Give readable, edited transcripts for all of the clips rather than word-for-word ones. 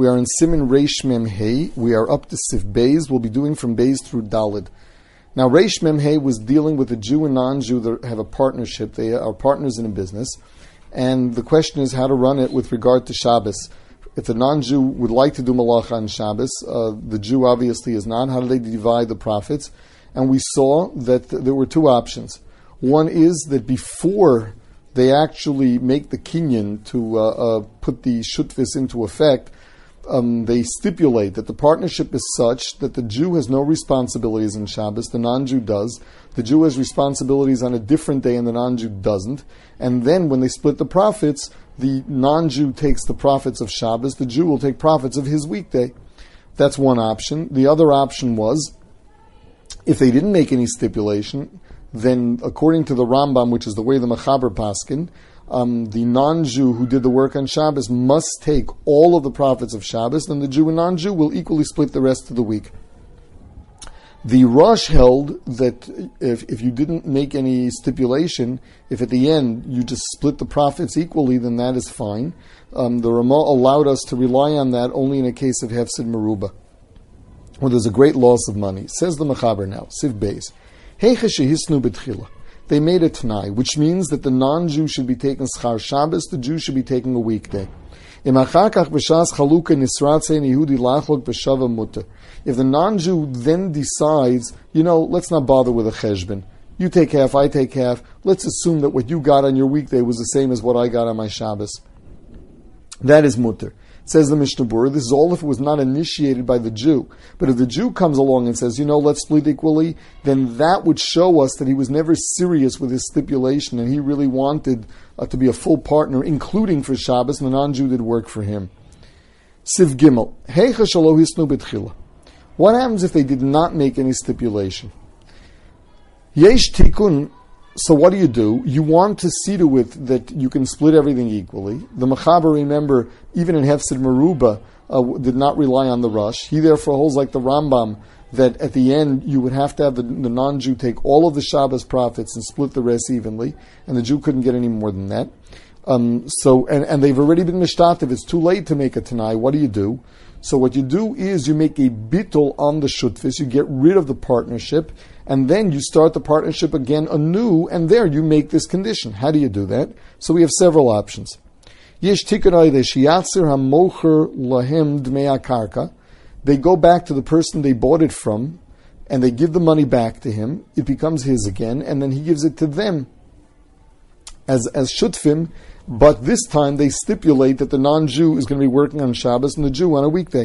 We are in Siman Reish Mem Hey. We are up to Sif Beis. We'll be doing from Beis through Dalid. Now, Reish Mem Hey was dealing with a Jew and non-Jew that have a partnership. They are partners in a business. And the question is how to run it with regard to Shabbos. If the non-Jew would like to do malacha on Shabbos, the Jew obviously is not. How do they divide the profits? And we saw that there were two options. One is that before they actually make the kinyan to put the shutvis into effect, they stipulate that the partnership is such that the Jew has no responsibilities in Shabbos, the non-Jew does. The Jew has responsibilities on a different day and the non-Jew doesn't. And then when they split the profits, the non-Jew takes the profits of Shabbos, the Jew will take profits of his weekday. That's one option. The other option was, if they didn't make any stipulation, then according to the Rambam, which is the way the Mechaber paskin, the non-Jew who did the work on Shabbos must take all of the profits of Shabbos, then the Jew and non-Jew will equally split the rest of the week. The Rosh held that if you didn't make any stipulation, if at the end you just split the profits equally, then that is fine. The Ramah allowed us to rely on that only in a case of Hefsid Meruba, where there's a great loss of money. Says the Mechaber now, Siv Beis. They made a Tanai, which means that the non-Jew should be taking Schar Shabbos, the Jew should be taking a weekday. If the non-Jew then decides, let's not bother with a cheshbon. You take half, I take half. Let's assume that what you got on your weekday was the same as what I got on my Shabbos. That is mutter. Says the Mishnah Berurah, this is all if it was not initiated by the Jew. But if the Jew comes along and says, let's split equally, then that would show us that he was never serious with his stipulation and he really wanted to be a full partner, including for Shabbos, and the non-Jew did work for him. Siv Gimel. Heicha shelo hisnu b'tchila. What happens if they did not make any stipulation? Yesh tikun. So what do? You want to see to it that you can split everything equally. The Mechaber, remember, even in Hefsid Meruba, did not rely on the Rosh. He therefore holds like the Rambam that at the end you would have to have the non-Jew take all of the Shabbos profits and split the rest evenly, and the Jew couldn't get any more than that. And they've already been mishtatev. It's too late to make a Tanai. What do? So what you do is you make a bittul on the shutfis, you get rid of the partnership, and then you start the partnership again anew, and there you make this condition. How do you do that? So we have several options. Yesh tikunai shiyatzir hamocher lahem dmei karka. They go back to the person they bought it from, and they give the money back to him. It becomes his again, and then he gives it to them as shutfim. But this time they stipulate that the non-Jew is going to be working on Shabbos and the Jew on a weekday.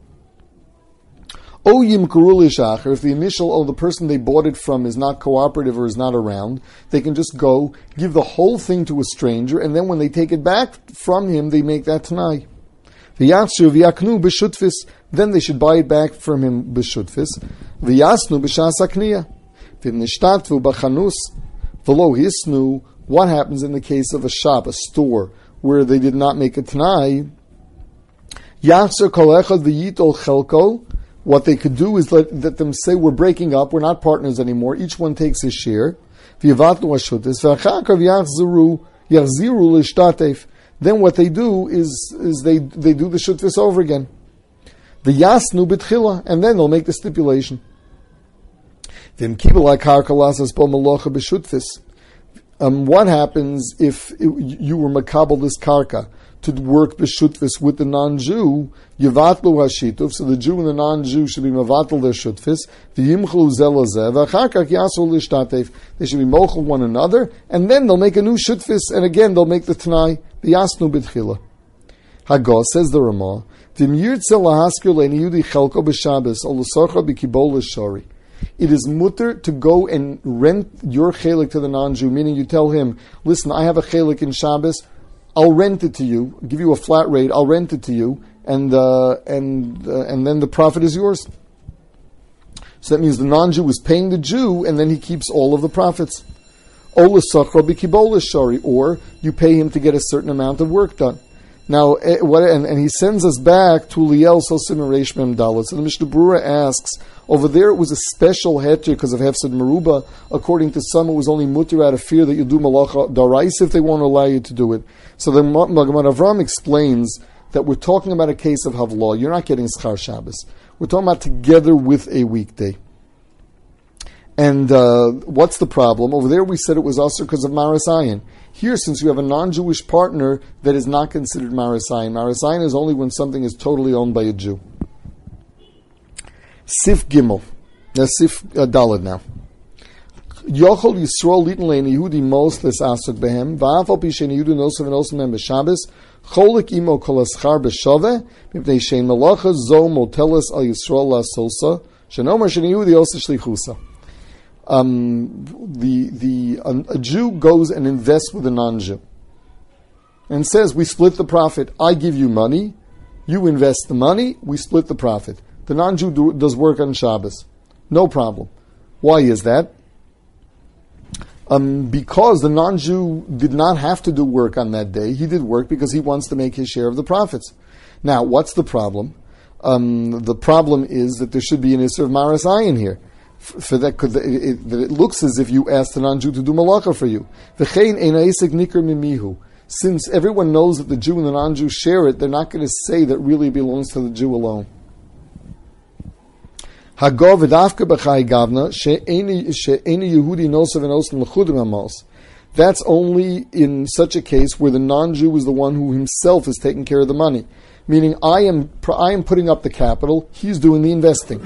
O yimkaru lishacher, if the initial, the person they bought it from is not cooperative or is not around, they can just go, give the whole thing to a stranger, and then when they take it back from him, they make that Tanai. V'yatshu v'yaknu b'shutfis, then they should buy it back from him b'shutfis. V'yasnu b'shas akniya. V'nishtatvu b'chanus. V'lo hisnu. What happens in the case of a shop, a store, where they did not make a Tanai? Yachzer kol echad v'yitol chelko. What they could do is let them say, we're breaking up, we're not partners anymore, each one takes his share. Then what they do is they do the shutvis over again. And then they'll make the stipulation. What happens if you were makabel this karka to work b'shutvis with the non-Jew? Yivatlu hashituf, so the Jew and the non-Jew should be mavatel their shutvis. V'yimchlu zelazeh v'acharkak yasul lishtatev. They should be mochel one another, and then they'll make a new shutvis, and again they'll make the Tanai v'yasnu b'tchila. Hagos, says the Ramah, v'im yirtzel lahaskir le'ni yudi chelko b'shabbos olusocha b'kibol l'shori. It is mutter to go and rent your chelik to the non-Jew, meaning you tell him, listen, I have a chelik in Shabbos, I'll rent it to you, give you a flat rate, I'll rent it to you, and then the profit is yours. So that means the non-Jew is paying the Jew, and then he keeps all of the profits. Or you pay him to get a certain amount of work done. Now, and he sends us back to Liel Sosim Reish Mem Dalet. So the Mishnah Berurah asks, over there it was a special heter because of Hefsid Meruba. According to some, it was only mutter out of fear that you do malacha darais if they won't allow you to do it. So the Magen Avram explains that we're talking about a case of Havlah. You're not getting Schar Shabbos. We're talking about together with a weekday. And what's the problem? Over there we said it was also because of Maras Ayin. Here, since you have a non-Jewish partner, that is not considered Maras Ayin. Maras Ayin is only when something is totally owned by a Jew. Sif Gimel. That's Sif Daled now. Yochol Yisrael litin lein Yehudi mos lesasuk behem va'af al pi shein Yehudi nosav and osam mem b'Shabbos cholik imo kol haschar b'shaveh mipnei shein melacha zo moteles al Yisrael lasosa shenomer shein Yehudi osa shlichusa. A Jew goes and invests with a non-Jew and says, we split the profit. I give you money, you invest the money, we split the profit. The non-Jew does work on Shabbos. No problem. Why is that? Because the non-Jew did not have to do work on that day. He did work because he wants to make his share of the profits. Now, what's the problem? The problem is that there should be an Isser of Maras Ayin here. For that, it looks as if you asked the non-Jew to do malacha for you. Since everyone knows that the Jew and the non-Jew share it, they're not going to say that really belongs to the Jew alone. That's only in such a case where the non-Jew is the one who himself is taking care of the money. Meaning, I am putting up the capital, he's doing the investing.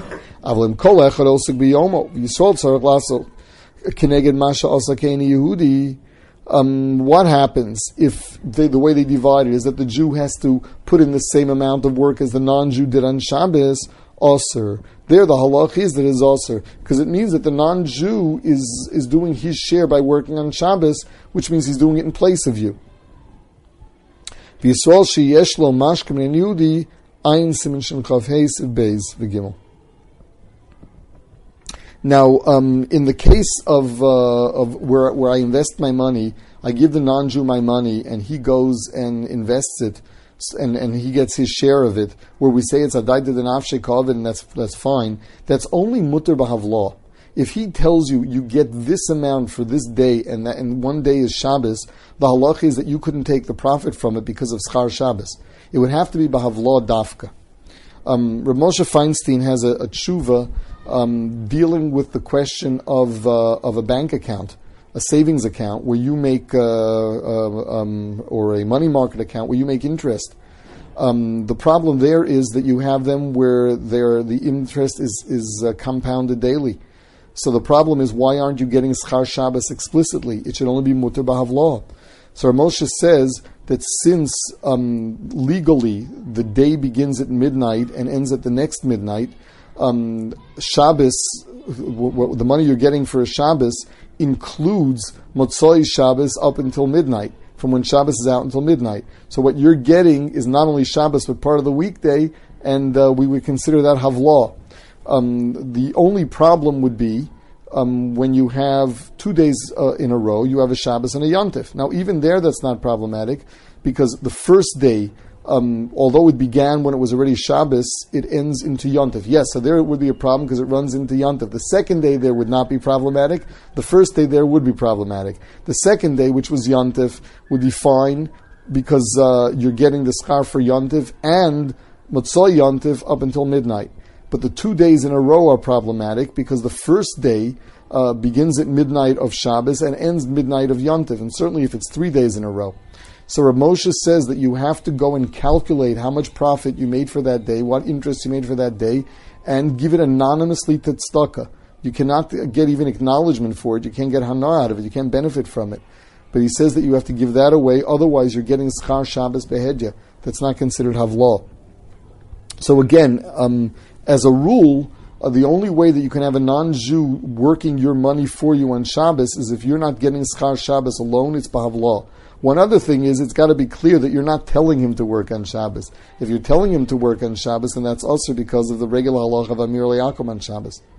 What happens if the way they divide it is that the Jew has to put in the same amount of work as the non-Jew did on Shabbos? Osir. There the halach is that is osir, because it means that the non-Jew is doing his share by working on Shabbos, which means he's doing it in place of you. Now, in the case of where I invest my money, I give the non-Jew my money, and he goes and invests it, and he gets his share of it. Where we say it's adai de nafshe kovid, and that's fine. That's only mutter b'havlah. If he tells you you get this amount for this day, and one day is Shabbos, the halach is that you couldn't take the profit from it because of schar Shabbos. It would have to be b'havlah dafka. Rav Moshe Feinstein has a tshuva dealing with the question of a bank account, a savings account where you make or a money market account where you make interest. The problem there is that you have them where the interest is compounded daily. So the problem is, why aren't you getting schar Shabbos explicitly? It should only be mutter b'havlah. So Rav Moshe says that since legally the day begins at midnight and ends at the next midnight, Shabbos, the money you're getting for a Shabbos includes Motzoi Shabbos up until midnight, from when Shabbos is out until midnight. So what you're getting is not only Shabbos but part of the weekday, and we would consider that Havlah. The only problem would be when you have 2 days in a row, you have a Shabbos and a Yontif. Now, even there, that's not problematic, because the first day, although it began when it was already Shabbos, it ends into Yontif. Yes, so there it would be a problem because it runs into Yontif. The second day there would not be problematic. The first day there would be problematic. The second day, which was Yontif, would be fine because you're getting the schar for Yontif and Motzoi Yontif up until midnight. But the 2 days in a row are problematic because the first day begins at midnight of Shabbos and ends midnight of Yontif, and certainly if it's 3 days in a row. So Rav Moshe says that you have to go and calculate how much profit you made for that day, what interest you made for that day, and give it anonymously to tzedakah. You cannot get even acknowledgement for it. You can't get hana out of it. You can't benefit from it. But he says that you have to give that away, otherwise you're getting schar Shabbos behedya. That's not considered havlah. So again, as a rule, the only way that you can have a non-Jew working your money for you on Shabbos is if you're not getting schar Shabbos alone, it's b'havlah. One other thing is, it's got to be clear that you're not telling him to work on Shabbos. If you're telling him to work on Shabbos, then that's also because of the regular halach of Amir Le'akom on Shabbos.